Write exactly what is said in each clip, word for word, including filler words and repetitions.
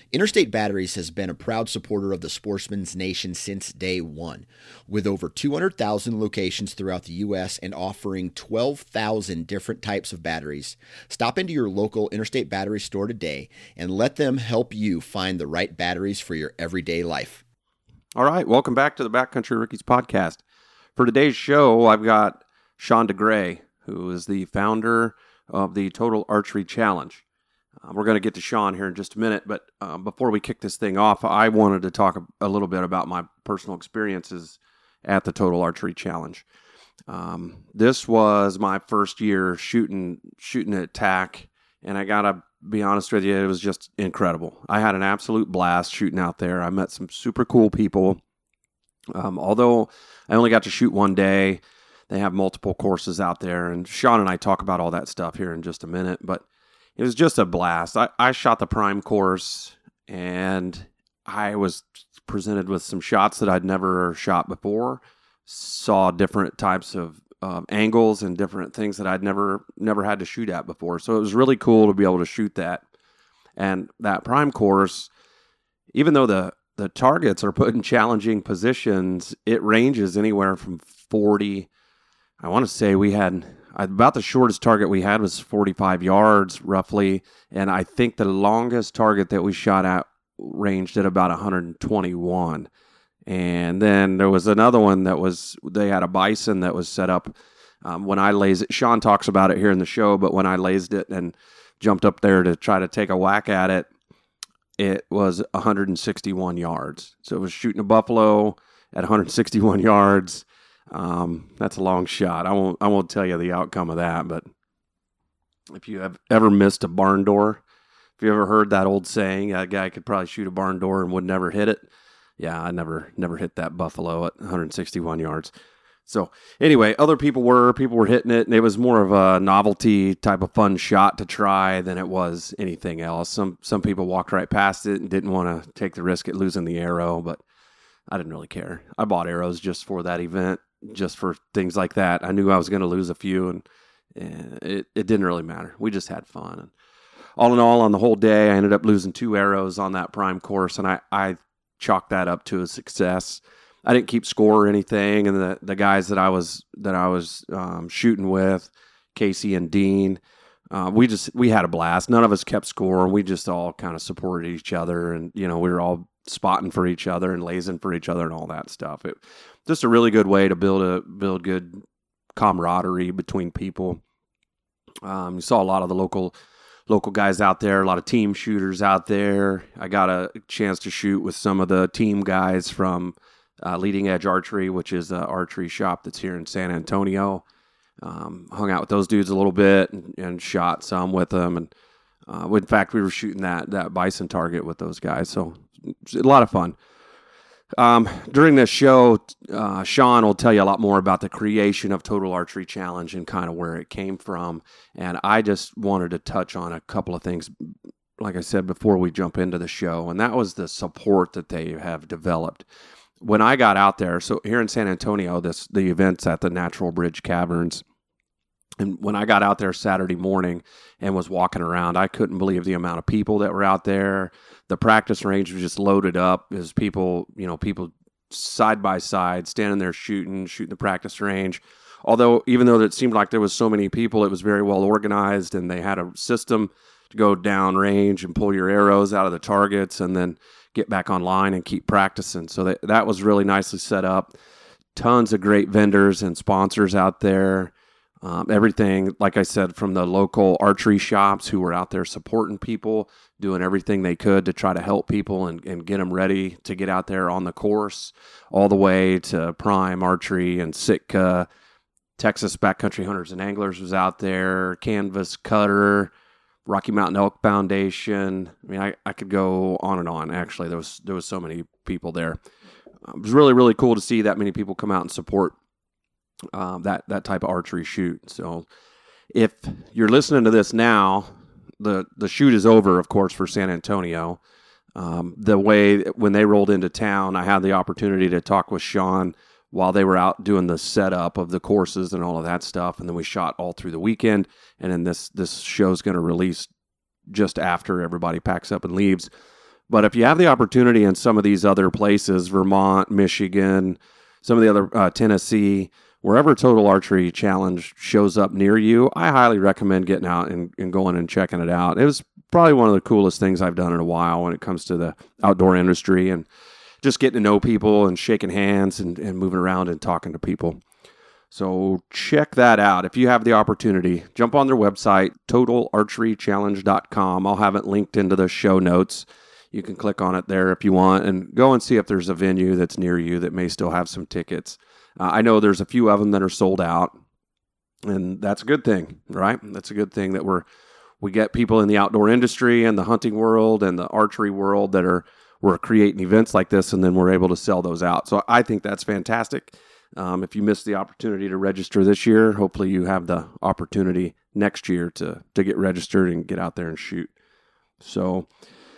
Interstate Batteries has been a proud supporter of the Sportsman's Nation since day one. With over two hundred thousand locations throughout the U S and offering twelve thousand different types of batteries, stop into your local Interstate Battery store today and let them help you find the right batteries for your everyday life. All right, welcome back to the Backcountry Rookies podcast. For today's show, I've got Sean DeGray, who is the founder of the Total Archery Challenge. Uh, we're going to get to Sean here in just a minute, but uh, before we kick this thing off, I wanted to talk a, a little bit about my personal experiences at the Total Archery Challenge. Um, this was my first year shooting shooting at T A C, and I got to be honest with you, it was just incredible. I had an absolute blast shooting out there. I met some super cool people. Um, although I only got to shoot one day, they have multiple courses out there, and Sean and I talk about all that stuff here in just a minute, but it was just a blast. I, I shot the prime course, and I was presented with some shots that I'd never shot before, saw different types of uh, angles and different things that I'd never never had to shoot at before. So it was really cool to be able to shoot that. And that prime course, even though the, the targets are put in challenging positions, it ranges anywhere from forty, I want to say we had... About the shortest target we had was forty-five yards, roughly, and I think the longest target that we shot at ranged at about one hundred twenty-one. And then there was another one that was, they had a bison that was set up um, when I lased it. Sean talks about it here in the show, but when I lased it and jumped up there to try to take a whack at it, it was one hundred sixty-one yards. So it was shooting a buffalo at one hundred sixty-one yards. Um, that's a long shot. I won't, I won't tell you the outcome of that, but if you have ever missed a barn door, if you ever heard that old saying, a guy could probably shoot a barn door and would never hit it. Yeah, I never, never hit that buffalo at one hundred sixty-one yards. So anyway, other people were, people were hitting it, and it was more of a novelty type of fun shot to try than it was anything else. Some, some people walked right past it and didn't want to take the risk at losing the arrow, but I didn't really care. I bought arrows just for that event. Just for things like that. I knew I was going to lose a few, and, and it, it didn't really matter. We just had fun. And all in all, on the whole day, I ended up losing two arrows on that prime course, and I, I chalked that up to a success. I didn't keep score or anything, and the, the guys that I was that I was um, shooting with, Casey and Dean, uh, we just we had a blast. None of us kept score. We just all kind of supported each other, and you know we were all spotting for each other and lasing for each other and all that stuff. It just a really good way to build a build good camaraderie between people. Um, you saw a lot of the local local guys out there, a lot of team shooters out there. I got a chance to shoot with some of the team guys from uh, Leading Edge Archery, which is an archery shop that's here in San Antonio. Um, hung out with those dudes a little bit and, and shot some with them. And uh, in fact, we were shooting that that bison target with those guys. So it's a lot of fun. Um, during this show, uh, Sean will tell you a lot more about the creation of Total Archery Challenge and kind of where it came from. And I just wanted to touch on a couple of things, like I said, before we jump into the show. And that was the support that they have developed. When I got out there, so here in San Antonio, this the event's at the Natural Bridge Caverns. And when I got out there Saturday morning and was walking around, I couldn't believe the amount of people that were out there. The practice range was just loaded up as people, you know, people side by side, standing there shooting, shooting the practice range. Although, even though it seemed like there was so many people, it was very well organized, and they had a system to go down range and pull your arrows out of the targets and then get back online and keep practicing. So that, that was really nicely set up. Tons of great vendors and sponsors out there. Um, everything, like I said, from the local archery shops who were out there supporting people, doing everything they could to try to help people and, and get them ready to get out there on the course, all the way to Prime Archery and Sitka. Texas Backcountry Hunters and Anglers was out there, Canvas Cutter, Rocky Mountain Elk Foundation. I mean, I, I could go on and on, actually. There was, there was so many people there. It was really, really cool to see that many people come out and support Um, that that type of archery shoot. So if you're listening to this now, the the shoot is over, of course, for San Antonio. Um, the way when they rolled into town, I had the opportunity to talk with Sean while they were out doing the setup of the courses and all of that stuff, and then we shot all through the weekend. And then this this show's going to release just after everybody packs up and leaves. But if you have the opportunity in some of these other places, Vermont, Michigan, some of the other, uh, Tennessee, wherever Total Archery Challenge shows up near you, I highly recommend getting out and, and going and checking it out. It was probably one of the coolest things I've done in a while when it comes to the outdoor industry and just getting to know people and shaking hands and, and moving around and talking to people. So check that out. If you have the opportunity, jump on their website, total archery challenge dot com. I'll have it linked into the show notes. You can click on it there if you want and go and see if there's a venue that's near you that may still have some tickets. Uh, I know there's a few of them that are sold out, and that's a good thing, right? That's a good thing that we're we get people in the outdoor industry and the hunting world and the archery world that are we're creating events like this, and then we're able to sell those out. So I think that's fantastic. Um, if you missed the opportunity to register this year, hopefully you have the opportunity next year to to get registered and get out there and shoot. So,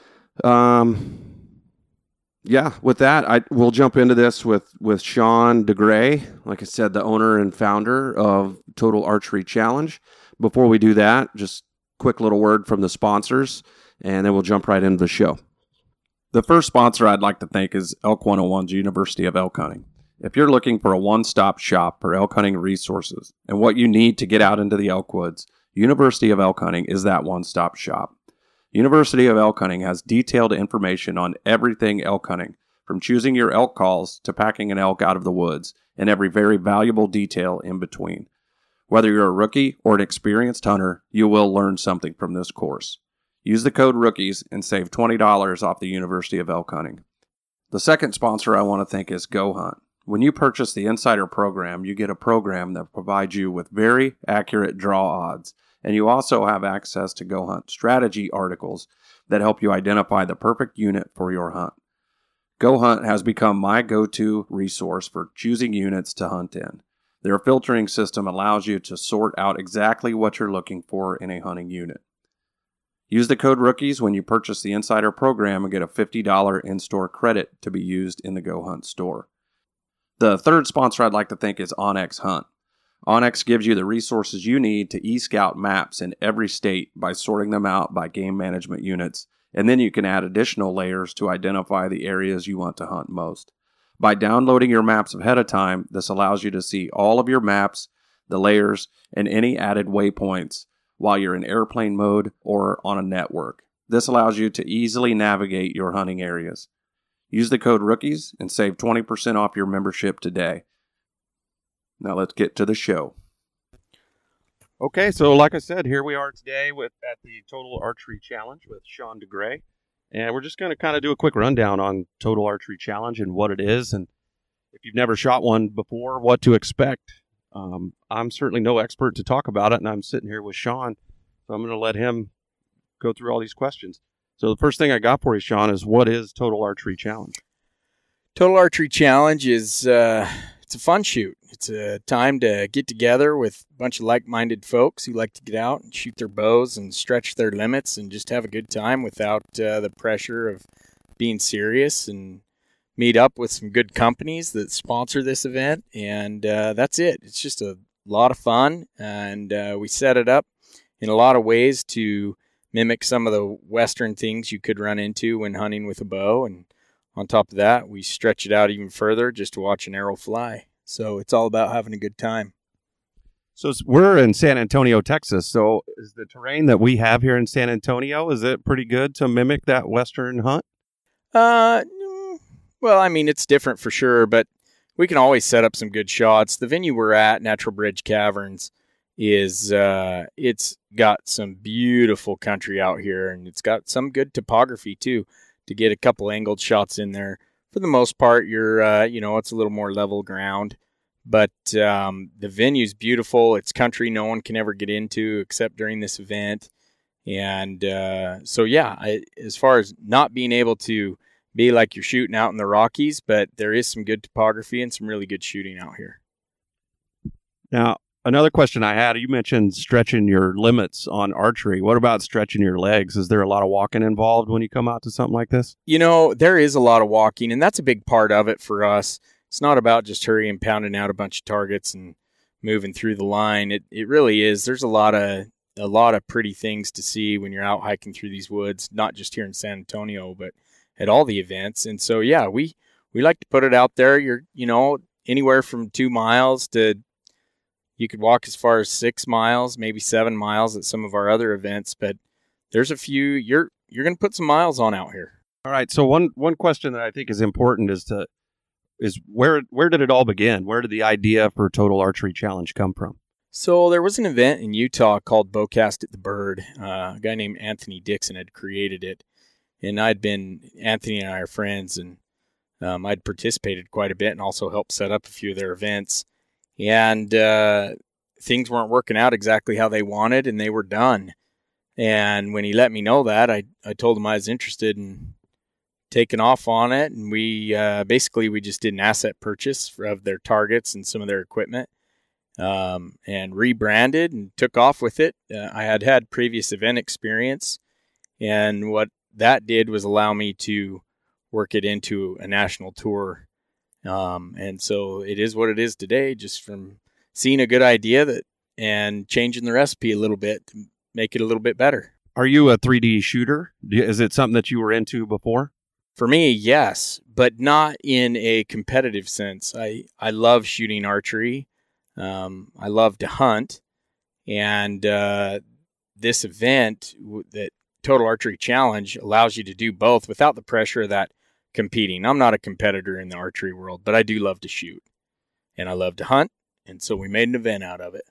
um, yeah, with that, I we'll jump into this with with Sean DeGray, like I said, the owner and founder of Total Archery Challenge. Before we do that, just quick little word from the sponsors, and then we'll jump right into the show. The first sponsor I'd like to thank is Elk one oh one's University of Elk Hunting. If you're looking for a one-stop shop for elk hunting resources and what you need to get out into the elk woods, University of Elk Hunting is that one-stop shop. University of Elk Hunting has detailed information on everything elk hunting, from choosing your elk calls to packing an elk out of the woods, and every very valuable detail in between. Whether you're a rookie or an experienced hunter, you will learn something from this course. Use the code ROOKIES and save twenty dollars off the University of Elk Hunting. The second sponsor I want to thank is Go Hunt. When you purchase the Insider program, you get a program that provides you with very accurate draw odds, and you also have access to Go Hunt strategy articles that help you identify the perfect unit for your hunt. Go Hunt has become my go-to resource for choosing units to hunt in. Their filtering system allows you to sort out exactly what you're looking for in a hunting unit. Use the code ROOKIES when you purchase the Insider program and get a fifty dollars in-store credit to be used in the Go Hunt store. The third sponsor I'd like to thank is onX Hunt. onX gives you the resources you need to e-scout maps in every state by sorting them out by game management units, and then you can add additional layers to identify the areas you want to hunt most. By downloading your maps ahead of time, this allows you to see all of your maps, the layers, and any added waypoints while you're in airplane mode or on a network. This allows you to easily navigate your hunting areas. Use the code ROOKIES and save twenty percent off your membership today. Now let's get to the show. Okay, so like I said, here we are today with at the Total Archery Challenge with Sean DeGray. And we're just going to kind of do a quick rundown on Total Archery Challenge and what it is. And if you've never shot one before, what to expect. Um, I'm certainly no expert to talk about it, and I'm sitting here with Sean. So I'm going to let him go through all these questions. So the first thing I got for you, Sean, is what is Total Archery Challenge? Total Archery Challenge is uh, it's a fun shoot. It's a time to get together with a bunch of like-minded folks who like to get out and shoot their bows and stretch their limits and just have a good time without uh, the pressure of being serious, and meet up with some good companies that sponsor this event. And uh, that's it. It's just a lot of fun, and uh, we set it up in a lot of ways to mimic some of the Western things you could run into when hunting with a bow. And on top of that, we stretch it out even further just to watch an arrow fly. So it's all about having a good time. So we're in San Antonio, Texas. So is the terrain that we have here in San Antonio, is it pretty good to mimic that Western hunt? Uh, well, I mean, it's different for sure, but we can always set up some good shots. The venue we're at, Natural Bridge Caverns, is uh, it's got some beautiful country out here, and it's got some good topography too to get a couple angled shots in there. For the most part, you're uh, you know, it's a little more level ground, but um, the venue's beautiful. It's country no one can ever get into except during this event, and uh, so yeah, I, as far as not being able to be like you're shooting out in the Rockies, but there is some good topography and some really good shooting out here. Now, another question I had, you mentioned stretching your limits on archery. What about stretching your legs? Is there a lot of walking involved when you come out to something like this? You know, there is a lot of walking, and that's a big part of it for us. It's not about just hurrying, pounding out a bunch of targets and moving through the line. It it really is. There's a lot of a lot of pretty things to see when you're out hiking through these woods, not just here in San Antonio, but at all the events. And so, yeah, we, we like to put it out there. You're, you know, anywhere from two miles to you could walk as far as six miles, maybe seven miles at some of our other events. But there's a few, you're, you're going to put some miles on out here. All right. So one, one question that I think is important is to, is where, where did it all begin? Where did the idea for Total Archery Challenge come from? So there was an event in Utah called Bowcast at the Bird. Uh, a guy named Anthony Dixon had created it. And I'd been, Anthony and I are friends, and um, I'd participated quite a bit and also helped set up a few of their events. And uh, things weren't working out exactly how they wanted, and they were done. And when he let me know that, I, I told him I was interested in taking off on it. And we uh, basically, we just did an asset purchase of their targets and some of their equipment. Um, and rebranded and took off with it. Uh, I had had previous event experience, and what that did was allow me to work it into a national tour. Um, and so it is what it is today, just from seeing a good idea that and changing the recipe a little bit to make it a little bit better. Are you a three D shooter? Is it something that you were into before? For me, yes, but not in a competitive sense. I, I love shooting archery. Um, I love to hunt, and uh, this event w- that Total Archery Challenge allows you to do both without the pressure of that competing. I'm not a competitor in the archery world, but I do love to shoot, and I love to hunt, and so we made an event out of it.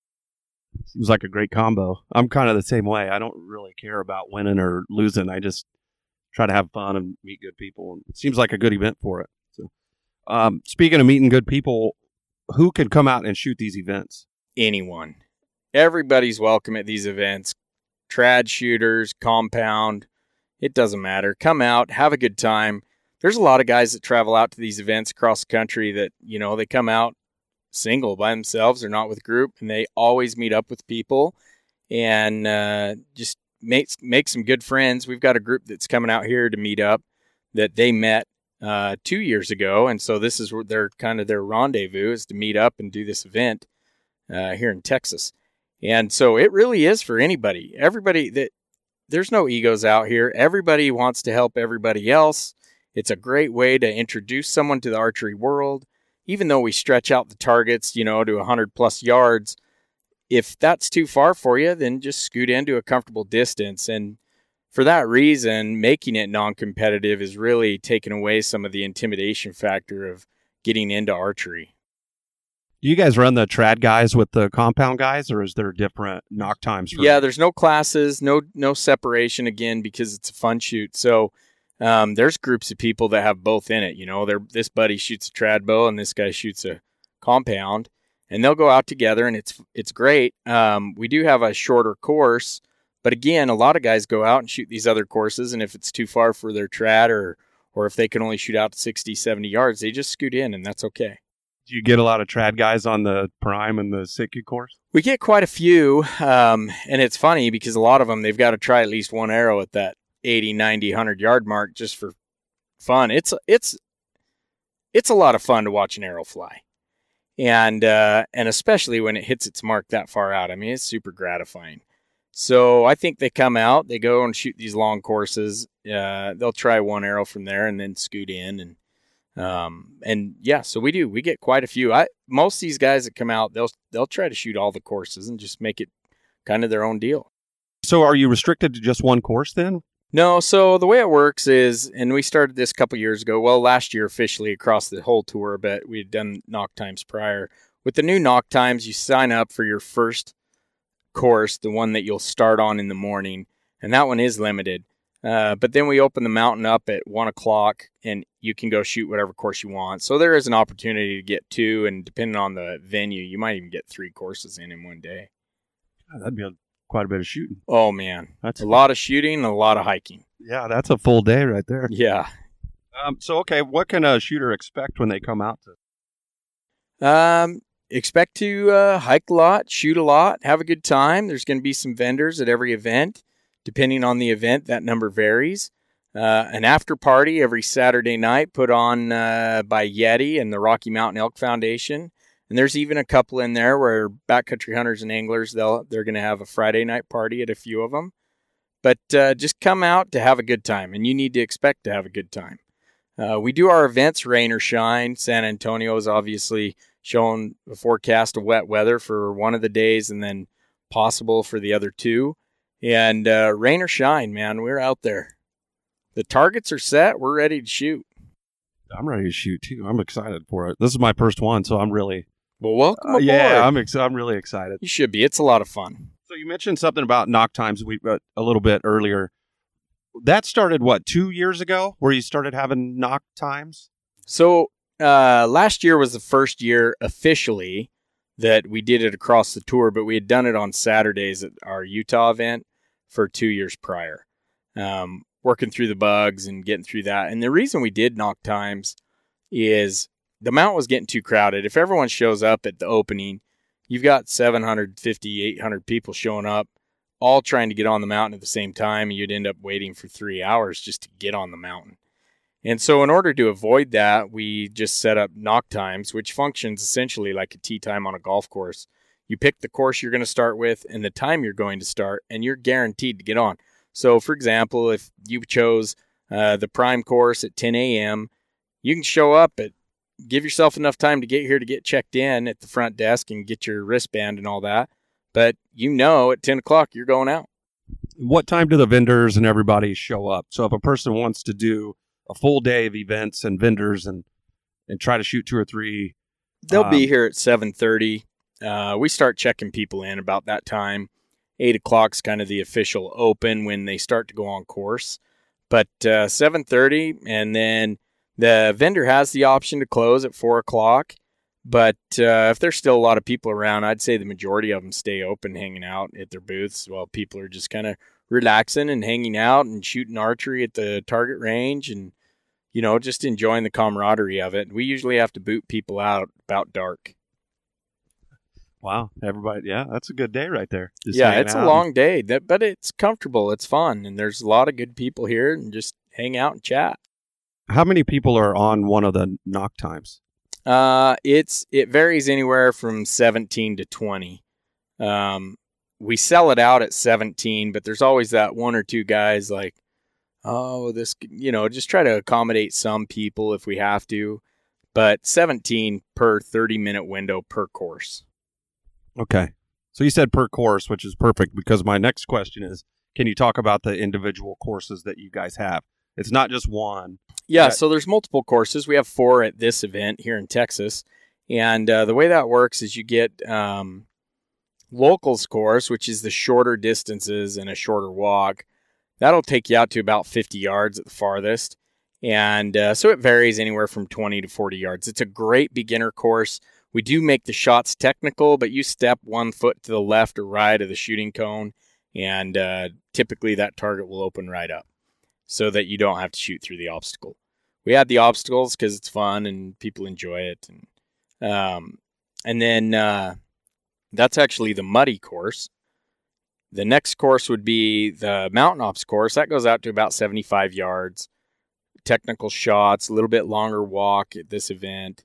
Seems like a great combo. I'm kind of the same way. I don't really care about winning or losing. I just try to have fun and meet good people, and it seems like a good event for it. So, um, speaking of meeting good people, who can come out and shoot these events? Anyone. Everybody's welcome at these events. Trad shooters, compound, it doesn't matter. Come out, have a good time. There's a lot of guys that travel out to these events across the country that, you know, they come out single by themselves or not with a group, and they always meet up with people and uh, just make, make some good friends. We've got a group that's coming out here to meet up that they met Uh, two years ago, and so this is their kind of their rendezvous is to meet up and do this event uh, here in Texas. And so it really is for anybody. Everybody that there's no egos out here. Everybody wants to help everybody else. It's a great way to introduce someone to the archery world. Even though we stretch out the targets, you know, to one hundred plus yards, if that's too far for you, then just scoot into a comfortable distance. And for that reason, making it non-competitive is really taking away some of the intimidation factor of getting into archery. Do you guys run the trad guys with the compound guys, or is there different knock times? For yeah, there's no classes, no no separation, again, because it's a fun shoot. So um, there's groups of people that have both in it. You know, they're, this buddy shoots a trad bow and this guy shoots a compound, and they'll go out together, and it's it's great. Um, we do have a shorter course. But again, a lot of guys go out and shoot these other courses, and if it's too far for their trad or or if they can only shoot out to sixty, seventy yards, they just scoot in, and that's okay. Do you get a lot of trad guys on the Prime and the Sitka course? We get quite a few, um, and it's funny because a lot of them, they've got to try at least one arrow at that eighty, ninety, one hundred yard mark just for fun. It's it's it's a lot of fun to watch an arrow fly, and uh, and especially when it hits its mark that far out. I mean, it's super gratifying. So I think they come out, they go and shoot these long courses. Uh, they'll try one arrow from there and then scoot in. And, um, and yeah, so we do, we get quite a few. I, most of these guys that come out, they'll, they'll try to shoot all the courses and just make it kind of their own deal. So are you restricted to just one course then? No. So the way it works is, and we started this a couple years ago, well, last year officially across the whole tour, but we had done knock times prior. With the new knock times, you sign up for your first course, the one that you'll start on in the morning, and that one is limited. Uh, but then we open the mountain up at one o'clock, and you can go shoot whatever course you want. So there is an opportunity to get two, and depending on the venue, you might even get three courses in in one day. God, that'd be a, quite a bit of shooting. Oh man, that's a lot of shooting and a lot of hiking. Yeah, that's a full day right there. Yeah. Um. So okay, what can a shooter expect when they come out to? Um. Expect to uh, hike a lot, shoot a lot, have a good time. There's going to be some vendors at every event. Depending on the event, that number varies. Uh, an after party every Saturday night put on uh, by Yeti and the Rocky Mountain Elk Foundation. And there's even a couple in there where backcountry hunters and anglers, they'll, they're going to have a Friday night party at a few of them. But uh, just come out to have a good time, and you need to expect to have a good time. Uh, we do our events, rain or shine. San Antonio is obviously showing a forecast of wet weather for one of the days and then possible for the other two. And uh, rain or shine, man, we're out there. The targets are set. We're ready to shoot. I'm ready to shoot, too. I'm excited for it. This is my first one, so I'm really... Well, welcome uh, aboard. Yeah, I'm, ex- I'm really excited. You should be. It's a lot of fun. So you mentioned something about knock times we uh, a little bit earlier. That started, what, two years ago, where you started having knock times? So uh, last year was the first year officially that we did it across the tour, but we had done it on Saturdays at our Utah event for two years prior, um, working through the bugs and getting through that. And the reason we did knock times is the mount was getting too crowded. If everyone shows up at the opening, you've got seven hundred fifty, eight hundred people showing up, all trying to get on the mountain at the same time, and you'd end up waiting for three hours just to get on the mountain. And so in order to avoid that, we just set up knock times, which functions essentially like a tee time on a golf course. You pick the course you're going to start with and the time you're going to start, and you're guaranteed to get on. So, for example, if you chose uh, the prime course at ten a.m., you can show up at, give yourself enough time to get here to get checked in at the front desk and get your wristband and all that. But you know at ten o'clock you're going out. What time do the vendors and everybody show up? So if a person wants to do a full day of events and vendors and, and try to shoot two or three. They'll um, be here at seven thirty. Uh, we start checking people in about that time. eight o'clock is kind of the official open when they start to go on course. But uh, seven thirty, and then the vendor has the option to close at four o'clock. But uh, if there's still a lot of people around, I'd say the majority of them stay open, hanging out at their booths while people are just kind of relaxing and hanging out and shooting archery at the target range and, you know, just enjoying the camaraderie of it. We usually have to boot people out about dark. Wow. Everybody. Yeah, that's a good day right there. Just yeah, hanging it's out. a long day, that, but it's comfortable. It's fun. And there's a lot of good people here and just hang out and chat. How many people are on one of the knock times? Uh, it's, it varies anywhere from seventeen to twenty. Um, we sell it out at seventeen, but there's always that one or two guys like, oh, this, you know, just try to accommodate some people if we have to, but seventeen per thirty minute window per course. Okay. So you said per course, which is perfect because my next question is, can you talk about the individual courses that you guys have? It's not just one. Yeah. That- So there's multiple courses. We have four at this event here in Texas. And uh, the way that works is you get um, locals course, which is the shorter distances and a shorter walk. That'll take you out to about fifty yards at the farthest. And uh, so it varies anywhere from twenty to forty yards. It's a great beginner course. We do make the shots technical, but you step one foot to the left or right of the shooting cone, and uh, typically that target will open right up so that you don't have to shoot through the obstacle. We add the obstacles because it's fun and people enjoy it. And, um, and then uh, that's actually the muddy course. The next course would be the mountain ops course. That goes out to about seventy-five yards. Technical shots, a little bit longer walk at this event.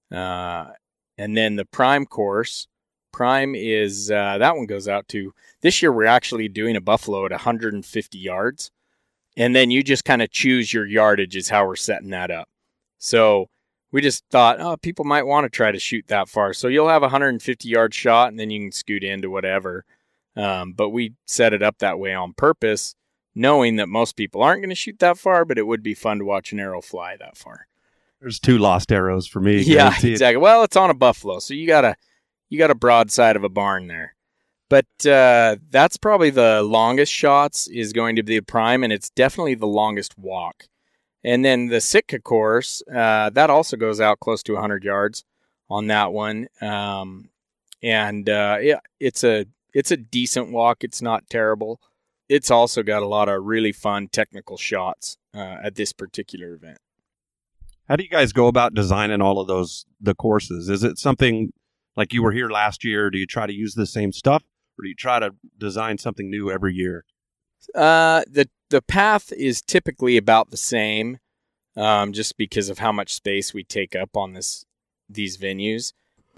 Uh, and then the prime course. Prime is, uh, that one goes out to, this year we're actually doing a buffalo at one hundred fifty yards. And then you just kind of choose your yardage is how we're setting that up. So we just thought, oh, people might want to try to shoot that far. So you'll have a one hundred fifty yard shot and then you can scoot into whatever. Um, but we set it up that way on purpose, knowing that most people aren't going to shoot that far, but it would be fun to watch an arrow fly that far. There's two lost arrows for me. Yeah, guaranteed. exactly. Well, it's on a buffalo, so you got a you got a broadside of a barn there. But uh, that's probably the longest shots is going to be the prime, and it's definitely the longest walk. And then the Sitka course, uh, that also goes out close to one hundred yards on that one. Um, and uh, yeah, it's a it's a decent walk. It's not terrible. It's also got a lot of really fun technical shots uh, at this particular event. How do you guys go about designing all of those, the courses? Is it something like you were here last year? Do you try to use the same stuff, or do you try to design something new every year? Uh, the the path is typically about the same, um, just because of how much space we take up on this these venues.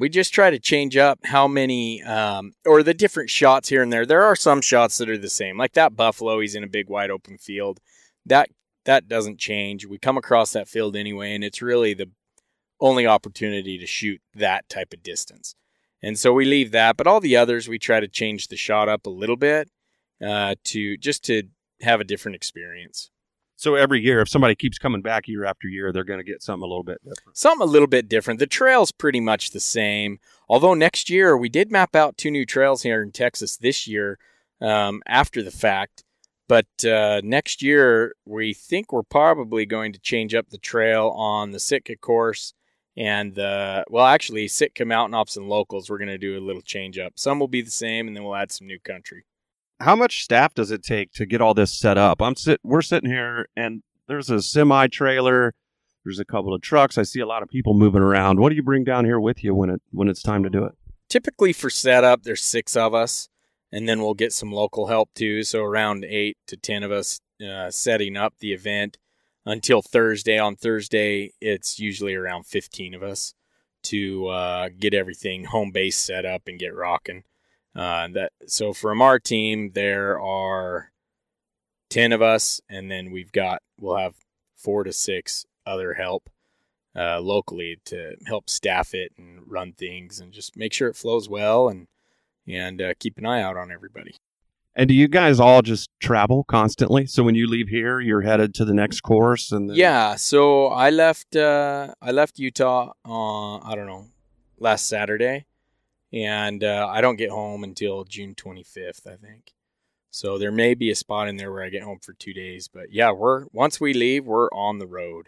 we just try to change up how many, um, or the different shots here and there. There are some shots that are the same, like that buffalo. He's in a big wide open field. That that doesn't change. We come across that field anyway, and it's really the only opportunity to shoot that type of distance. And so we leave that, but all the others we try to change the shot up a little bit uh, to just to have a different experience. So every year, if somebody keeps coming back year after year, they're going to get something a little bit different. Something a little bit different. The trail's pretty much the same. Although next year, we did map out two new trails here in Texas this year um, after the fact. But uh, next year, we think we're probably going to change up the trail on the Sitka course and, the well, actually, Sitka Mountain Ops and Locals, we're going to do a little change up. Some will be the same, and then we'll add some new country. How much staff does it take to get all this set up? I'm sit. We're sitting here, and there's a semi trailer. There's a couple of trucks. I see a lot of people moving around. What do you bring down here with you when it when it's time to do it? Typically for setup, there's six of us, and then we'll get some local help too. So around eight to ten of us uh, setting up the event until Thursday. On Thursday, it's usually around fifteen of us to uh, get everything home base set up and get rocking. Uh, that so from our team there are ten of us, and then we've got we'll have four to six other help uh, locally to help staff it and run things and just make sure it flows well and and uh, keep an eye out on everybody. And do you guys all just travel constantly? So when you leave here, you're headed to the next course, and then... yeah. So I left uh, I left Utah on I don't know last Saturday. And uh, I don't get home until June twenty-fifth, I think. So there may be a spot in there where I get home for two days. But yeah, we're once we leave, we're on the road.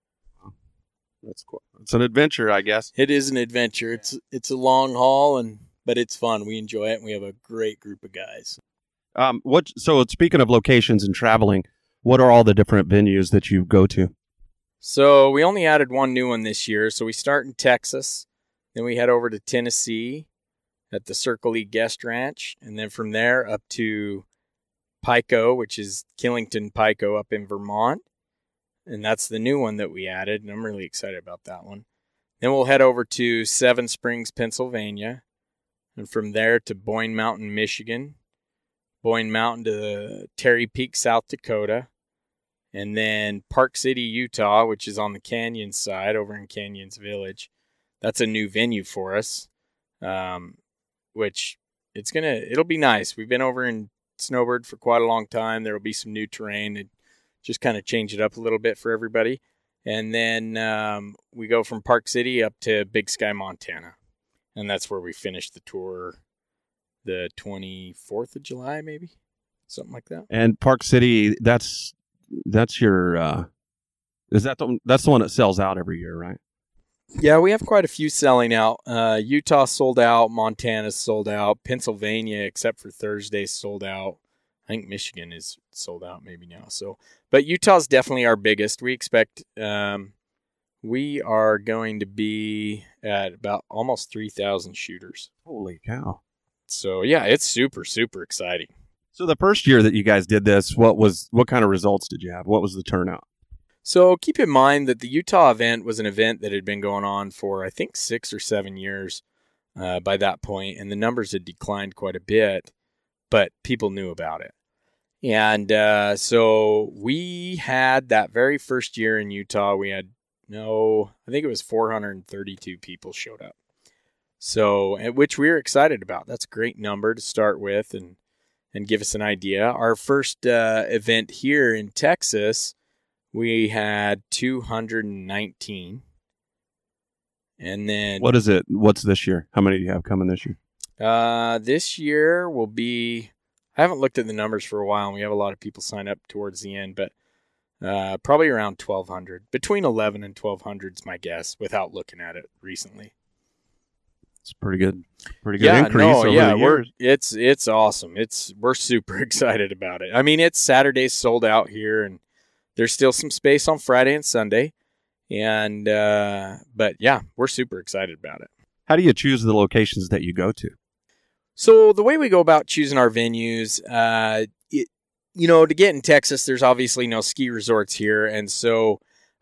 That's cool. It's an adventure, I guess. It is an adventure. It's it's a long haul, and but it's fun. We enjoy it, and we have a great group of guys. Um, what? So speaking of locations and traveling, what are all the different venues that you go to? So we only added one new one this year. So we start in Texas, then we head over to Tennessee at the Circle E Guest Ranch, and then from there up to Pico, which is Killington Pico up in Vermont, and that's the new one that we added, and I'm really excited about that one. Then we'll head over to Seven Springs, Pennsylvania, and from there to Boyne Mountain, Michigan, Boyne Mountain to Terry Peak, South Dakota, and then Park City, Utah, which is on the Canyon side over in Canyons Village. That's a new venue for us. Um, which it's going to, it'll be nice. We've been over in Snowbird for quite a long time. There will be some new terrain and just kind of change it up a little bit for everybody. And then um, we go from Park City up to Big Sky, Montana. And that's where we finish the tour the twenty-fourth of July, maybe something like that. And Park City, that's, that's your, uh, is that the, that's the one that sells out every year, right? Yeah, we have quite a few selling out. Uh, Utah sold out. Montana's sold out. Pennsylvania, except for Thursday, sold out. I think Michigan is sold out maybe now. So, but Utah's definitely our biggest. We expect um, we are going to be at about almost three thousand shooters. Holy cow. So, yeah, it's super, super exciting. So the first year that you guys did this, what was what kind of results did you have? What was the turnout? So keep in mind that the Utah event was an event that had been going on for, I think, six or seven years uh, by that point, and the numbers had declined quite a bit, but people knew about it. And uh, so we had that very first year in Utah, we had, no, I think it was four hundred thirty-two people showed up. So, which we were excited about. That's a great number to start with and, and give us an idea. Our first uh, event here in Texas, we had two hundred nineteen. And then... What is it? What's this year? How many do you have coming this year? Uh, this year will be... I haven't looked at the numbers for a while, and we have a lot of people sign up towards the end, but uh, probably around twelve hundred. Between eleven and twelve hundred is my guess, without looking at it recently. It's pretty good. Pretty good yeah, increase no, over yeah, the we're, years. It's, it's awesome. It's We're super excited about it. I mean, it's Saturday sold out here, and there's still some space on Friday and Sunday. And, uh, but yeah, we're super excited about it. How do you choose the locations that you go to? So the way we go about choosing our venues, uh, it, you know, to get in Texas, there's obviously no ski resorts here. And so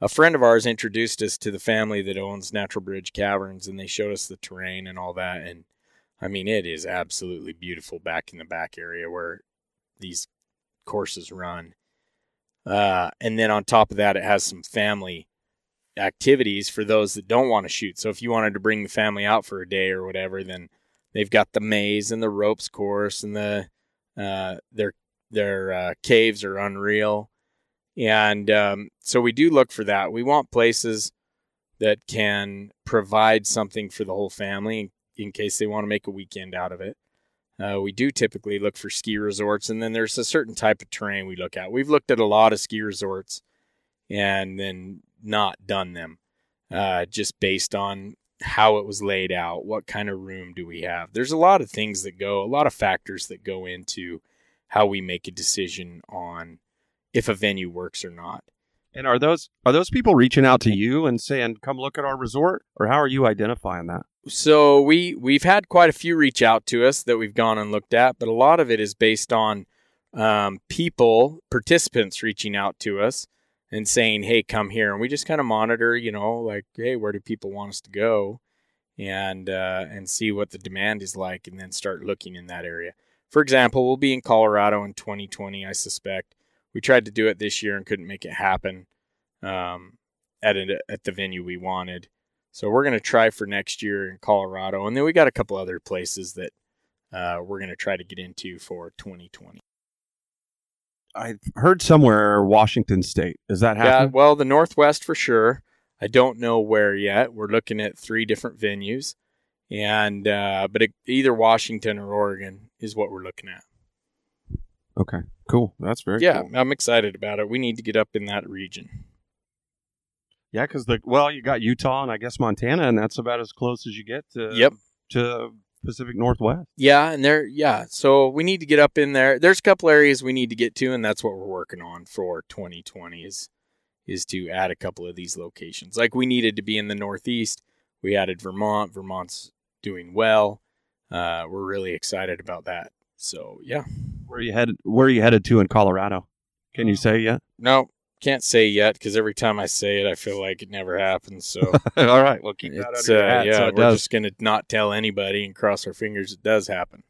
a friend of ours introduced us to the family that owns Natural Bridge Caverns, and they showed us the terrain and all that. And I mean, it is absolutely beautiful back in the back area where these courses run. Uh, and then on top of that, it has some family activities for those that don't want to shoot. So if you wanted to bring the family out for a day or whatever, then they've got the maze and the ropes course, and the uh, their their uh, caves are unreal. And um, so we do look for that. We want places that can provide something for the whole family in, in case they want to make a weekend out of it. Uh, we do typically look for ski resorts, and then there's a certain type of terrain we look at. We've looked at a lot of ski resorts and then not done them uh, just based on how it was laid out. What kind of room do we have? There's a lot of things that go, a lot of factors that go into how we make a decision on if a venue works or not. And are those are those people reaching out to you and saying, come look at our resort? Or how are you identifying that? So we, we've had quite a few reach out to us that we've gone and looked at, but a lot of it is based on um, people, participants reaching out to us and saying, hey, come here. And we just kind of monitor, you know, like, hey, where do people want us to go? And uh, and see what the demand is like, and then start looking in that area. For example, we'll be in Colorado in twenty twenty, I suspect. We tried to do it this year and couldn't make it happen um, at a, at the venue we wanted. So we're going to try for next year in Colorado. And then we got a couple other places that uh, we're going to try to get into for twenty twenty. I've heard somewhere Washington State. Is that Yeah, happening? well, the Northwest for sure. I don't know where yet. We're looking at three different venues. and uh, But it, either Washington or Oregon is what we're looking at. Okay, cool. That's very yeah, cool. I'm excited about it. We need to get up in that region. Yeah, because the well, you got Utah and I guess Montana, and that's about as close as you get to Yep. to Pacific Northwest. Yeah, and there, yeah. So we need to get up in there. There's a couple areas we need to get to, and that's what we're working on for twenty twenty is is to add a couple of these locations. Like we needed to be in the Northeast. We added Vermont. Vermont's doing well. Uh, we're really excited about that. So yeah. Where are you headed? Where are you headed to in Colorado? Can you say yet? No, can't say yet because every time I say it, I feel like it never happens. So all right, well keep that it's under your uh, hat. yeah, so it we're does. just gonna not tell anybody and cross our fingers it does happen.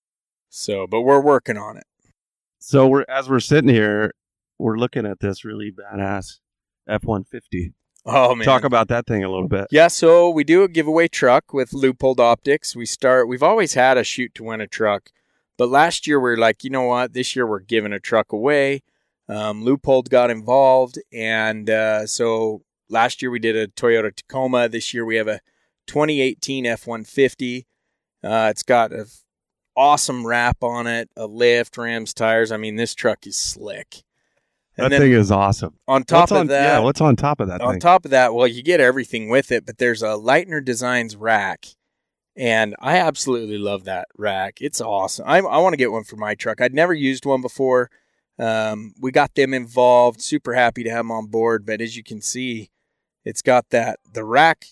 So, but we're working on it. So we're as we're sitting here, we're looking at this really badass F one fifty. Oh man, Talk about that thing a little bit. Yeah, so we do a giveaway truck with Leupold Optics. We start. We've always had a shoot to win a truck, but last year we were like, you know what? This year we're giving a truck away. Um, Leupold got involved, and uh, so last year we did a Toyota Tacoma. This year we have a twenty eighteen F one fifty. Uh, it's got an awesome wrap on it, a lift, Rams tires. I mean, this truck is slick. And That then thing is awesome. on top what's of on, that, yeah, what's on top of that on thing? top of that, well, you get everything with it, but there's a Leitner Designs rack, and I absolutely love that rack. It's awesome. I, I want to get one for my truck. I'd never used one before. Um, we got them involved. Super happy to have them on board, but as you can see, it's got that. The rack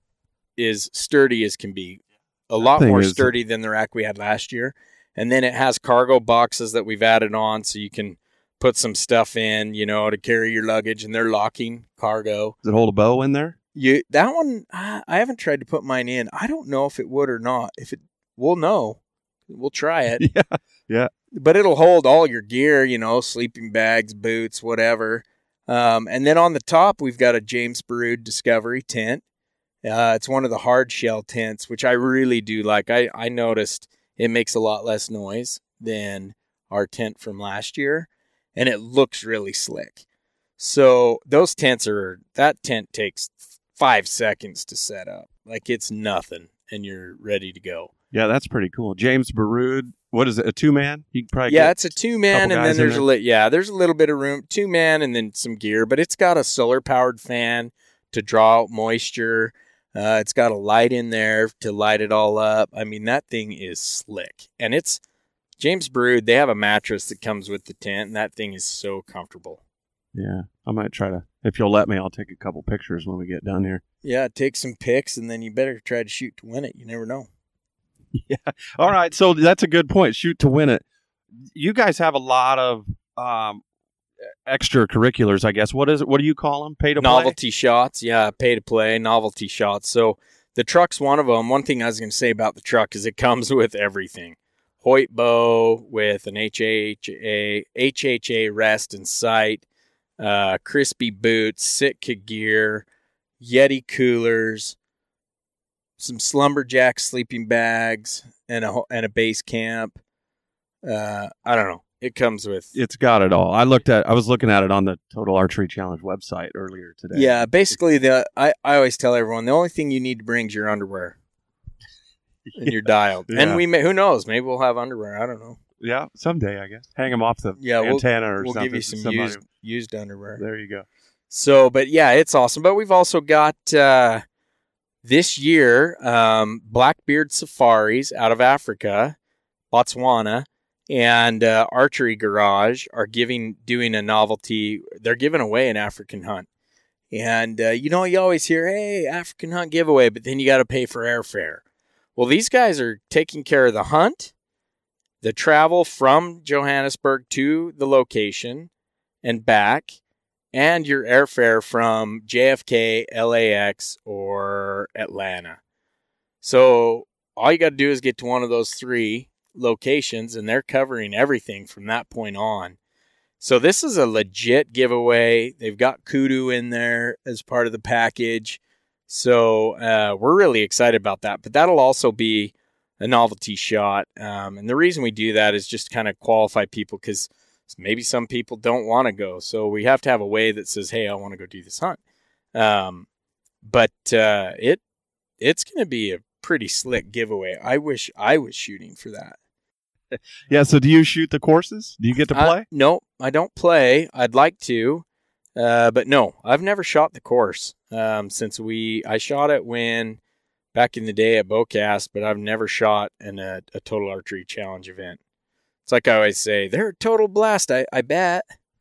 is sturdy as can be. A lot thing more is- sturdy than the rack we had last year. And then it has cargo boxes that we've added on so you can put some stuff in, you know, to carry your luggage, and they're locking cargo. Does it hold a bow in there? You that one, I I haven't tried to put mine in. I don't know if it would or not. If it, we'll know. We'll try it. yeah. Yeah. But it'll hold all your gear, you know, sleeping bags, boots, whatever. Um, and then on the top, we've got a James Baroud Discovery tent. Uh, it's one of the hard shell tents, which I really do like. I, I noticed it makes a lot less noise than our tent from last year, and it looks really slick. So those tents are, that tent takes five seconds to set up. Like it's nothing, and you're ready to go. Yeah, that's pretty cool. James Baroud, what is it, a two-man? You can probably Yeah, get it's a two man, couple and guys then in there's a there. li- yeah, there's a little bit of room, two man, and then some gear. But it's got a solar powered fan to draw out moisture. Uh, it's got a light in there to light it all up. I mean, that thing is slick, and it's James Baroud. They have a mattress that comes with the tent, and that thing is so comfortable. Yeah, I might try to, if you'll let me, I'll take a couple pictures when we get down here. Yeah, take some pics, and then you better try to shoot to win it. You never know. Yeah. All right. So that's a good point. Shoot to win it. You guys have a lot of, um, extracurriculars, I guess. What is it? What do you call them? Pay to play? Novelty shots. Yeah, pay to play, novelty shots. So the truck's one of them. One thing I was going to say about the truck is it comes with everything. Hoyt bow with an H H A, H H A rest and sight, uh, crispy boots, Sitka gear, Yeti coolers, some Slumberjack sleeping bags, and a and a base camp. Uh, I don't know. It comes with. It's got it all. I looked at. I was looking at it on the Total Archery Challenge website earlier today. Yeah, basically the. I, I always tell everyone the only thing you need to bring is your underwear. And you're dialed. Yeah. And we may, who knows? Maybe we'll have underwear. I don't know. Yeah, someday I guess. Hang them off the Yeah, we'll- antenna or We'll something. give you some Somebody- used used underwear. There you go. So, but yeah, it's awesome. But we've also got uh, this year um, Blackbeard Safaris out of Africa, Botswana, and uh, Archery Garage are giving doing a novelty. They're giving away an African hunt, and uh, you know you always hear, "Hey, African hunt giveaway," but then you got to pay for airfare. Well, these guys are taking care of the hunt, the travel from Johannesburg to the location and back, and your airfare from J F K, L A X, or Atlanta. So all you got to do is get to one of those three locations, and they're covering everything from that point on. So this is a legit giveaway. They've got Kudu in there as part of the package. So uh, we're really excited about that. But that'll also be a novelty shot. Um, and the reason we do that is just kind of qualify people because maybe some people don't want to go. So we have to have a way that says, hey, I want to go do this hunt. Um, but uh, it it's going to be a pretty slick giveaway. I wish I was shooting for that. Yeah, so do you shoot the courses? Do you get to play? Uh, no, I don't play. I'd like to. Uh, but no, I've never shot the course um, since we, I shot it when, back in the day at Bowcast, but I've never shot in a, a Total Archery Challenge event. It's like I always say, they're a total blast, I, I bet.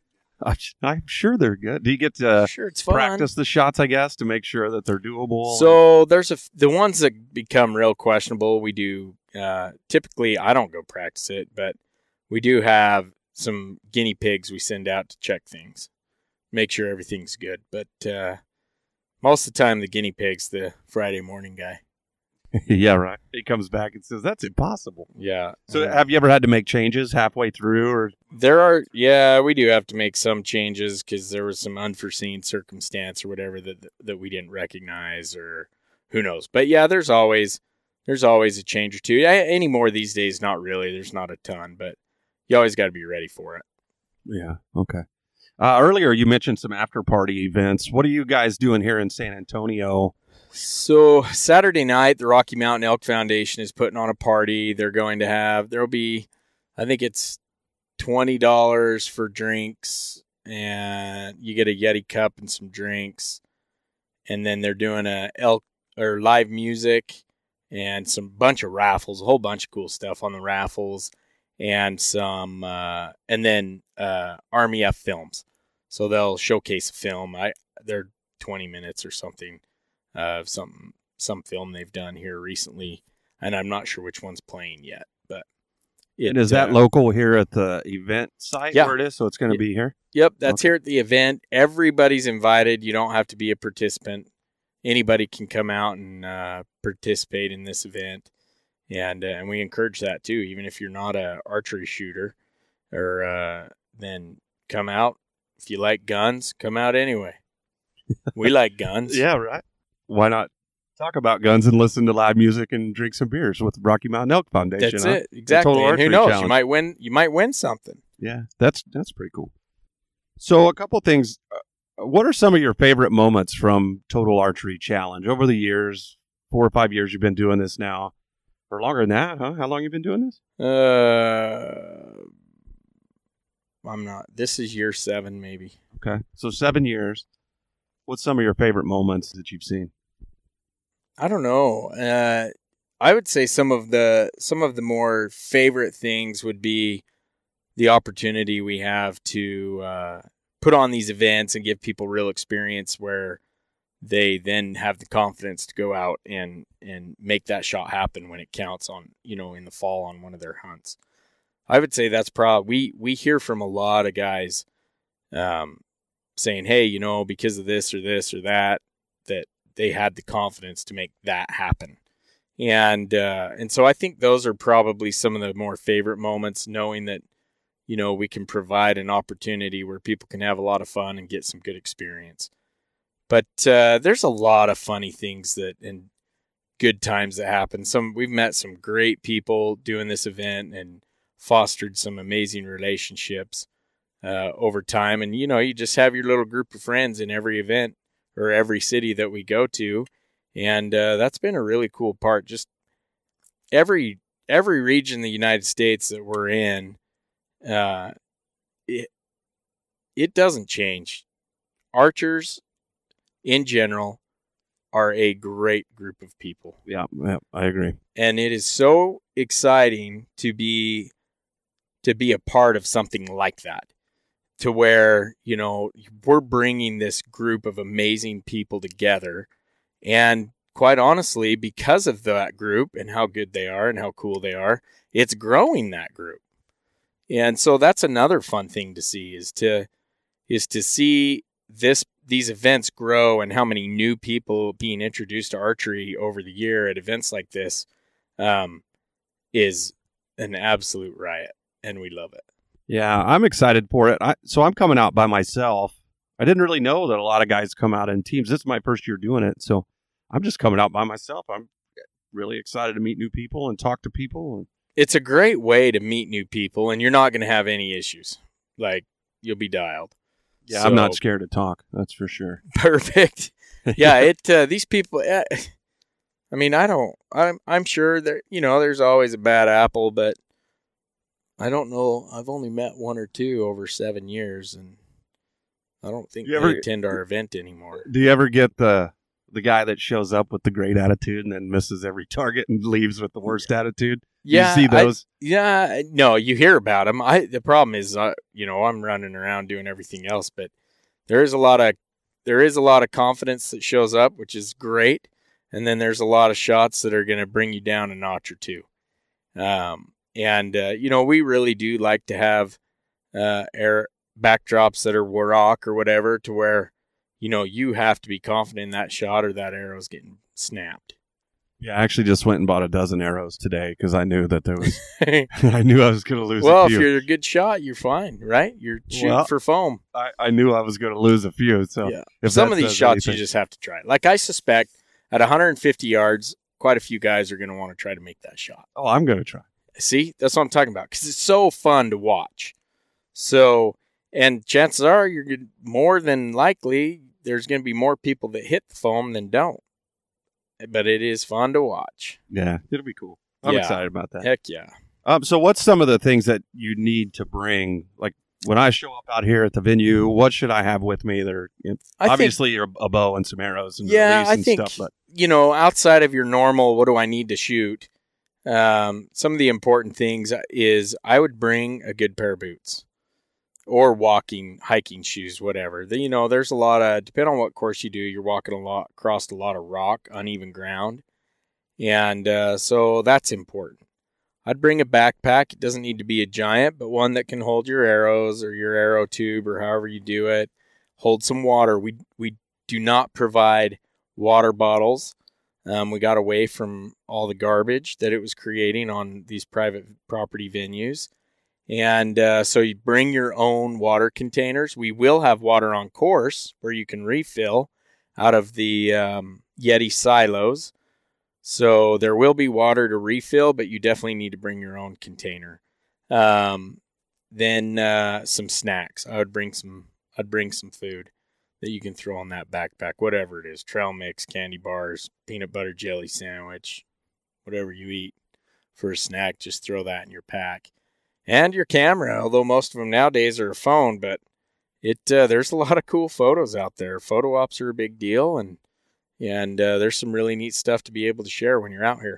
I'm sure they're good. Do you get to Sure, it's fun. practice the shots, I guess, to make sure that they're doable? So there's a, the ones that become real questionable, we do, uh, typically I don't go practice it, but we do have some guinea pigs we send out to check things. Make sure everything's good. But uh, most of the time, the guinea pig's the Friday morning guy. Yeah, right. He comes back and says, that's impossible. Yeah. So uh, have you ever had to make changes halfway through? Or there are, yeah, we do have to make some changes because there was some unforeseen circumstance or whatever that that we didn't recognize or who knows. But yeah, there's always there's always a change or two. Any more these days, not really. There's not a ton, but you always got to be ready for it. Yeah, okay. Uh, earlier, you mentioned some after-party events. What are you guys doing here in San Antonio? So Saturday night, the Rocky Mountain Elk Foundation is putting on a party. They're going to have, there'll be, I think it's twenty dollars for drinks, and you get a Yeti cup and some drinks. And then they're doing a elk or live music and some bunch of raffles, a whole bunch of cool stuff on the raffles. And some, uh, and then uh, Army F films. So they'll showcase a film. I they're twenty minutes or something of some some film they've done here recently, and I'm not sure which one's playing yet. But it, and is that uh, local here at the event site Yeah. where it is? So it's going to Yeah. be here? Yep, that's Okay. here at the event. Everybody's invited. You don't have to be a participant. Anybody can come out and uh, participate in this event. And uh, and we encourage that too, even if you're not a archery shooter, or uh, then come out. If you like guns, come out anyway. We like guns. Yeah, right. Why not talk about guns and listen to live music and drink some beers with Rocky Mountain Elk Foundation? That's huh? it exactly. Total And who Archery knows? Challenge. You might win. You might win something. Yeah, that's that's pretty cool. So a couple things. Uh, what are some of your favorite moments from Total Archery Challenge over the years? Four or five years you've been doing this now. Or longer than that, huh? How long you been doing this? Uh, I'm not. This is year seven, maybe. Okay. So seven years. What's some of your favorite moments that you've seen? I don't know. Uh, I would say some of the some of the more favorite things would be the opportunity we have to uh, put on these events and give people real experience where they then have the confidence to go out and, and make that shot happen when it counts on, you know, in the fall on one of their hunts. I would say that's probably, we, we hear from a lot of guys um, saying, hey, you know, because of this or this or that, that they had the confidence to make that happen. And uh, and so I think those are probably some of the more favorite moments, knowing that, you know, we can provide an opportunity where people can have a lot of fun and get some good experience. But uh, there's a lot of funny things that and good times that happen. Some we've met some great people doing this event and fostered some amazing relationships uh, over time. And, you know, you just have your little group of friends in every event or every city that we go to. And uh, that's been a really cool part. Just every every region in the United States that we're in, uh, it it doesn't change. Archers, in general, are a great group of people. Yeah, yeah, I agree. And it is so exciting to be to be a part of something like that, to where, you know, we're bringing this group of amazing people together. And quite honestly, because of that group and how good they are and how cool they are, it's growing that group. And so that's another fun thing to see is to is to see this these events grow and how many new people being introduced to archery over the year at events like this um, is an absolute riot, and we love it. Yeah, I'm excited for it. I, so I'm coming out by myself. I didn't really know that a lot of guys come out in teams. This is my first year doing it, so I'm just coming out by myself. I'm really excited to meet new people and talk to people. And it's a great way to meet new people, and you're not going to have any issues. Like, you'll be dialed. Yeah, so, I'm not scared to talk. That's for sure. Perfect. Yeah, it. Uh, these people. Uh, I mean, I don't. I'm. I'm sure there. You know, there's always a bad apple, but I don't know. I've only met one or two over seven years, and I don't think You they ever- attend our event anymore. Do you ever get the the guy that shows up with the great attitude and then misses every target and leaves with the worst attitude? Yeah, you see those? I, yeah, no, you hear about them. I the problem is, uh, you know, I'm running around doing everything else, but there is a lot of there is a lot of confidence that shows up, which is great, and then there's a lot of shots that are going to bring you down a notch or two. Um, and uh, you know, we really do like to have uh, air backdrops that are rock or whatever, to where, you know, you have to be confident in that shot or that arrow's getting snapped. Yeah, I actually just went and bought a dozen arrows today because I knew that there was. I knew I was going to lose. Well, a few. if you're a good shot, you're fine, right? You're shooting Well, for foam. I, I knew I was going to lose a few. So Yeah. if Some that of these says shots anything- you just have to try. Like, I suspect at one hundred fifty yards, quite a few guys are going to want to try to make that shot. Oh, I'm going to try. See, that's what I'm talking about, because it's so fun to watch. So, and chances are you're gonna, more than likely there's going to be more people that hit the foam than don't. But it is fun to watch. Yeah, it'll be cool. I'm Yeah. excited about that. Heck yeah. Um, so what's some of the things that you need to bring? Like when I show up out here at the venue, what should I have with me? There, you know, I think- obviously, you're a bow and some arrows and Yeah, release I and think, stuff. But you know, outside of your normal, what do I need to shoot? Um, some of the important things is I would bring a good pair of boots or walking, hiking shoes, whatever. The, you know, there's a lot of, depending on what course you do, you're walking a lot across a lot of rock, uneven ground. And uh, so that's important. I'd bring a backpack. It doesn't need to be a giant, but one that can hold your arrows or your arrow tube or however you do it. Hold some water. We we do not provide water bottles. Um, we got away from all the garbage that it was creating on these private property venues. And uh, so you bring your own water containers. We will have water on course where you can refill out of the um, Yeti silos. So there will be water to refill, but you definitely need to bring your own container. Um, then uh, some snacks. I would bring some. I'd bring some food that you can throw on that backpack, whatever it is: trail mix, candy bars, peanut butter jelly sandwich, whatever you eat for a snack. Just throw that in your pack, and your camera. Although most of them nowadays are a phone, but it uh, there's a lot of cool photos out there. Photo ops are a big deal, and. And uh, there's some really neat stuff to be able to share when you're out here.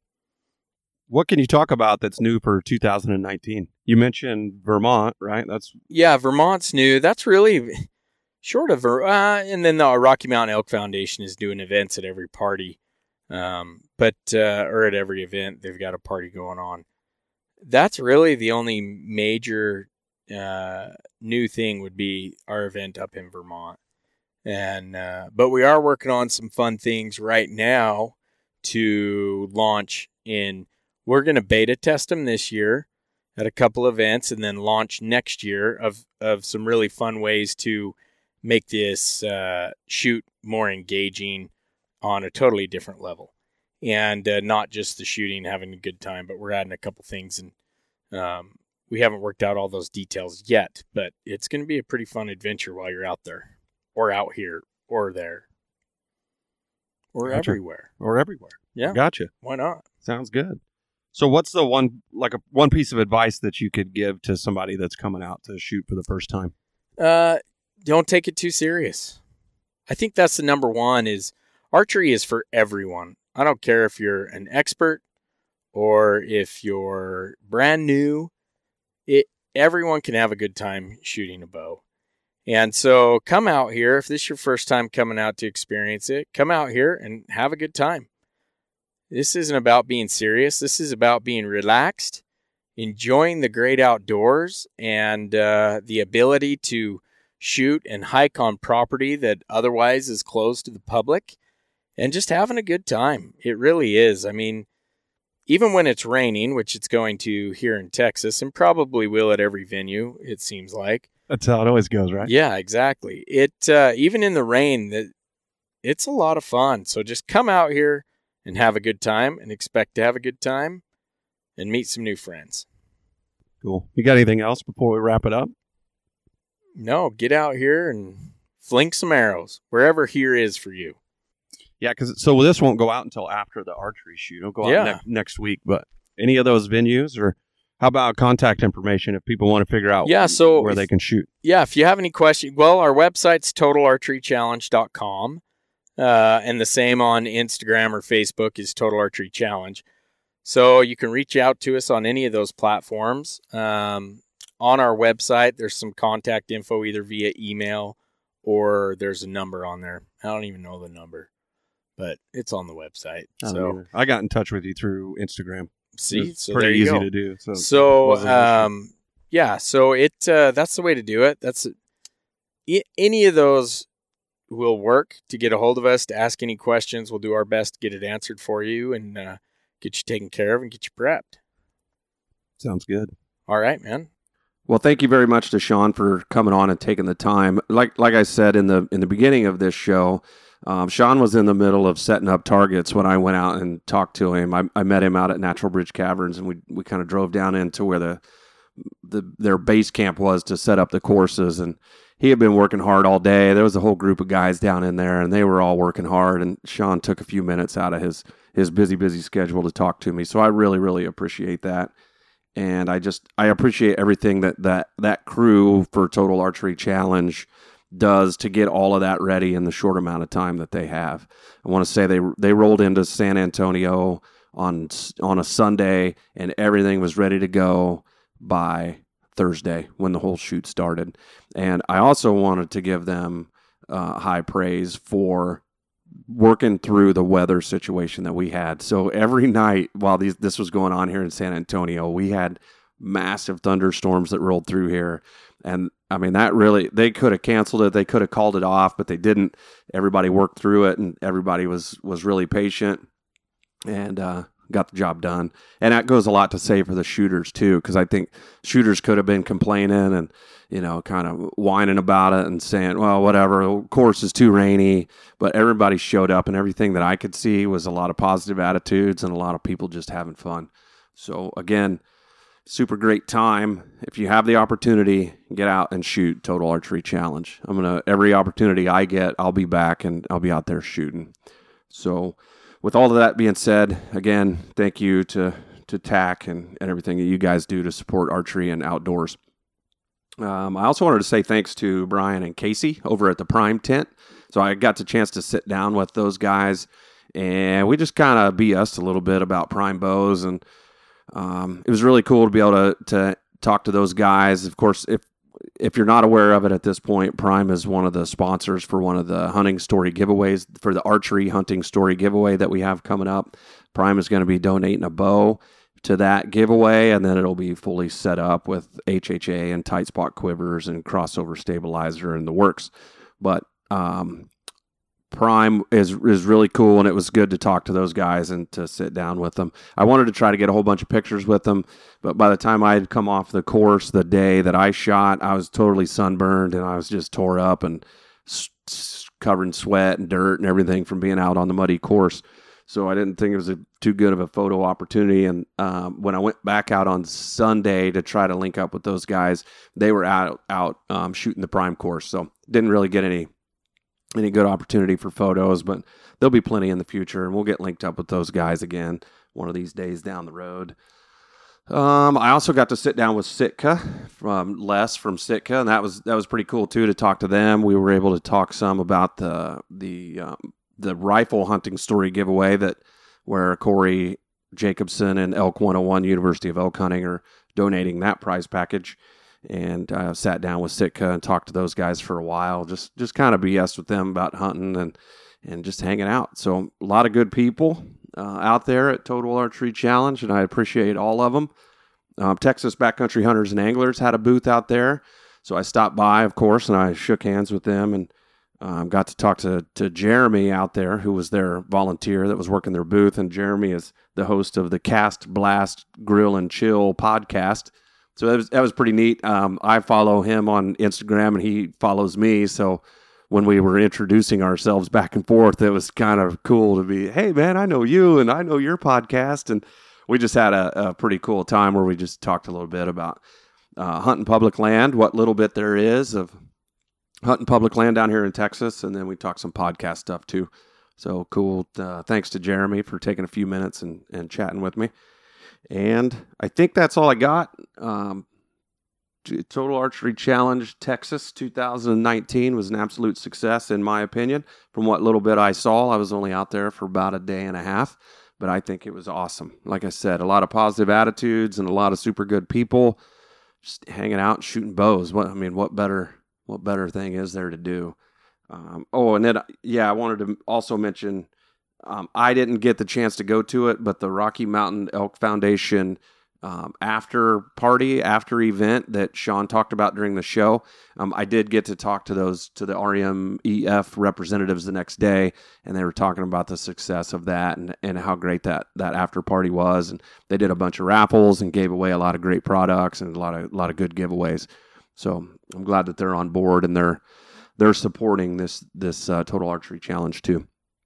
what can you talk about that's new for two thousand nineteen? You mentioned Vermont, right? That's Yeah, Vermont's new. That's really short of Ver- uh, and then the Rocky Mountain Elk Foundation is doing events at every party, um, but uh, or at every event they've got a party going on. That's really the only major uh, new thing would be our event up in Vermont. And uh, but we are working on some fun things right now to launch in. We're going to beta test them this year at a couple events, and then launch next year of of some really fun ways to make this uh, shoot more engaging on a totally different level, and uh, not just the shooting, having a good time, but we're adding a couple things, and um, we haven't worked out all those details yet. But it's going to be a pretty fun adventure while you're out there. Or out here, or there, or gotcha. everywhere, or everywhere. Yeah, gotcha. Why not? Sounds good. So, what's the one like a one piece of advice that you could give to somebody that's coming out to shoot for the first time? Uh, don't take it too serious. I think that's the number one. Is archery is for everyone. I don't care if you're an expert or if you're brand new. It everyone can have a good time shooting a bow. And so come out here. If this is your first time coming out to experience it, come out here and have a good time. This isn't about being serious. This is about being relaxed, enjoying the great outdoors, and uh, the ability to shoot and hike on property that otherwise is closed to the public, and just having a good time. It really is. I mean, even when it's raining, which it's going to here in Texas, and probably will at every venue, it seems like. That's how it always goes, right? Yeah, exactly. It uh, even in the rain, that it's a lot of fun. So just come out here and have a good time, and expect to have a good time, and meet some new friends. Cool. You got anything else before we wrap it up? No, get out here and fling some arrows wherever here is for you. Yeah, because so this won't go out until after the archery shoot. It'll go out Yeah. ne- next week. But any of those venues, or how about contact information if people want to figure out Yeah, so where if- they can shoot? Yeah, if you have any questions, well, our website's total archery challenge dot com, uh, and the same on Instagram or Facebook is Total Archery Challenge. So you can reach out to us on any of those platforms. Um, on our website, there's some contact info either via email or there's a number on there. I don't even know the number, but it's on the website. I don't So either. I got in touch with you through Instagram. see, It's so pretty there you easy go. to do. So, So, wasn't an issue. um, yeah, so it uh, that's the way to do it. That's I- any of those will work to get a hold of us, to ask any questions. We'll do our best to get it answered for you and uh, get you taken care of and get you prepped. Sounds good. All right, man. Well, thank you very much to Sean for coming on and taking the time. Like like I said in the in the beginning of this show, um, Sean was in the middle of setting up targets when I went out and talked to him. I, I met him out at Natural Bridge Caverns, and we we kind of drove down into where the the their base camp was to set up the courses. And he had been working hard all day. There was a whole group of guys down in there, and they were all working hard. And Sean took a few minutes out of his his busy busy schedule to talk to me. So I really really appreciate that. And I just, I appreciate everything that, that, that crew for Total Archery Challenge does to get all of that ready in the short amount of time that they have. I want to say they they rolled into San Antonio on on a Sunday, and everything was ready to go by Thursday when the whole shoot started. And I also wanted to give them uh, high praise for working through the weather situation that we had. So every night while these this was going on here in San Antonio, we had massive thunderstorms that rolled through here. And I mean, that really, they could have canceled it. They could have called it off, but they didn't. Everybody worked through it, and everybody was, was really patient and uh, got the job done. And that goes a lot to say for the shooters too, because I think shooters could have been complaining and, you know, kind of whining about it and saying, well, whatever, the course is too rainy. But everybody showed up, and everything that I could see was a lot of positive attitudes and a lot of people just having fun. So again, super great time. If you have the opportunity, get out and shoot Total Archery Challenge. I'm going to, every opportunity I get, I'll be back and I'll be out there shooting. So with all of that being said, again, thank you to, to T A C and, and everything that you guys do to support archery and outdoors. Um, I also wanted to say thanks to Brian and Casey over at the Prime Tent. So I got the chance to sit down with those guys, and we just kind of B S'd a little bit about Prime bows, and um, it was really cool to be able to, to talk to those guys. Of course, if if you're not aware of it at this point, Prime is one of the sponsors for one of the hunting story giveaways, for the archery hunting story giveaway that we have coming up. Prime is going to be donating a bow to that giveaway, and then it'll be fully set up with H H A and tight spot quivers and crossover stabilizer in the works. But um, Prime is is really cool, and it was good to talk to those guys and to sit down with them. I wanted to try to get a whole bunch of pictures with them, but by the time I had come off the course the day that I shot, I was totally sunburned, and I was just tore up and s- s- covered in sweat and dirt and everything from being out on the muddy course. So I didn't think it was a, too good of a photo opportunity. And um, when I went back out on Sunday to try to link up with those guys, they were out out um, shooting the Prime course. So didn't really get any any good opportunity for photos, but there'll be plenty in the future, and we'll get linked up with those guys again one of these days down the road. Um, I also got to sit down with Sitka from Les from Sitka, and that was that was pretty cool too to talk to them. We were able to talk some about the the um, the rifle hunting story giveaway that where Corey Jacobson and Elk one oh one University of Elk Hunting are donating that prize package. And I uh, sat down with Sitka and talked to those guys for a while, just just kind of B S with them about hunting and and just hanging out. So a lot of good people uh, out there at Total Archery Challenge, and I appreciate all of them. Um, Texas Backcountry Hunters and Anglers had a booth out there, so I stopped by, of course, and I shook hands with them and um, got to talk to, to Jeremy out there, who was their volunteer that was working their booth. And Jeremy is the host of the Cast Blast Grill and Chill podcast. So that was, that was pretty neat. Um, I follow him on Instagram, and he follows me. So when we were introducing ourselves back and forth, it was kind of cool to be, hey, man, I know you, and I know your podcast. And we just had a, a pretty cool time where we just talked a little bit about uh, hunting public land, what little bit there is of hunting public land down here in Texas. And then we talked some podcast stuff, too. So cool. Uh, thanks to Jeremy for taking a few minutes and, and chatting with me. And I think that's all I got. Um, Total Archery Challenge Texas two thousand nineteen was an absolute success, in my opinion. From what little bit I saw, I was only out there for about a day and a half, but I think it was awesome. Like I said, a lot of positive attitudes and a lot of super good people just hanging out and shooting bows. What I mean, what better, what better thing is there to do? Um, oh, and then, yeah, I wanted to also mention, Um, I didn't get the chance to go to it, but the Rocky Mountain Elk Foundation um, after party, after event that Sean talked about during the show, um, I did get to talk to those, to the R E M E F representatives the next day, and they were talking about the success of that and, and how great that, that after party was. And they did a bunch of raffles and gave away a lot of great products and a lot of, a lot of good giveaways. So I'm glad that they're on board and they're, they're supporting this, this uh, Total Archery Challenge too.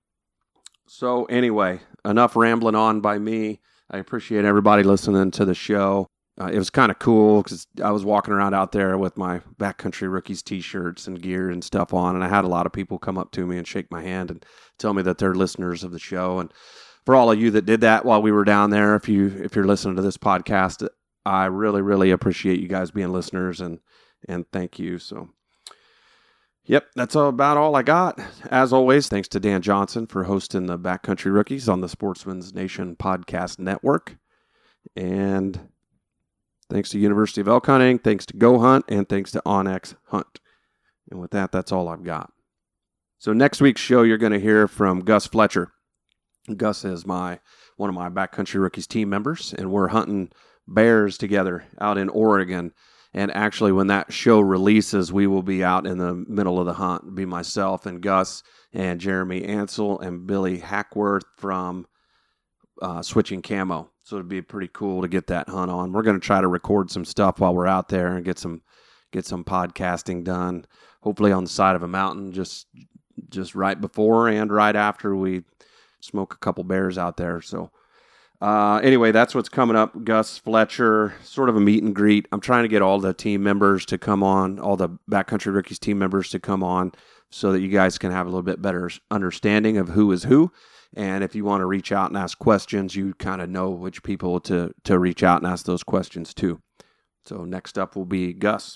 So anyway, enough rambling on by me. I appreciate everybody listening to the show. Uh, it was kind of cool because I was walking around out there with my Backcountry Rookies t-shirts and gear and stuff on, and I had a lot of people come up to me and shake my hand and tell me that they're listeners of the show. And for all of you that did that while we were down there, if you if you're listening to this podcast, I really really appreciate you guys being listeners, and and thank you. So. Yep, that's about all I got. As always, thanks to Dan Johnson for hosting the Backcountry Rookies on the Sportsman's Nation Podcast Network. And thanks to University of Elk Hunting, thanks to Go Hunt, and thanks to Onyx Hunt. And with that, that's all I've got. So next week's show, you're going to hear from Gus Fletcher. Gus is my one of my Backcountry Rookies team members, and we're hunting bears together out in Oregon. And actually, when that show releases, we will be out in the middle of the hunt. It'll be myself and Gus and Jeremy Ansel and Billy Hackworth from uh, Switching Camo. So it'd be pretty cool to get that hunt on. We're going to try to record some stuff while we're out there and get some get some podcasting done. Hopefully on the side of a mountain, just just right before and right after we smoke a couple bears out there. So. Uh, anyway, that's what's coming up. Gus Fletcher, sort of a meet and greet. I'm trying to get all the team members to come on, all the Backcountry Rookies team members to come on so that you guys can have a little bit better understanding of who is who. And if you want to reach out and ask questions, you kind of know which people to, to reach out and ask those questions to. So next up will be Gus.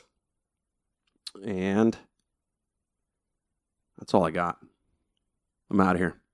And that's all I got. I'm out of here.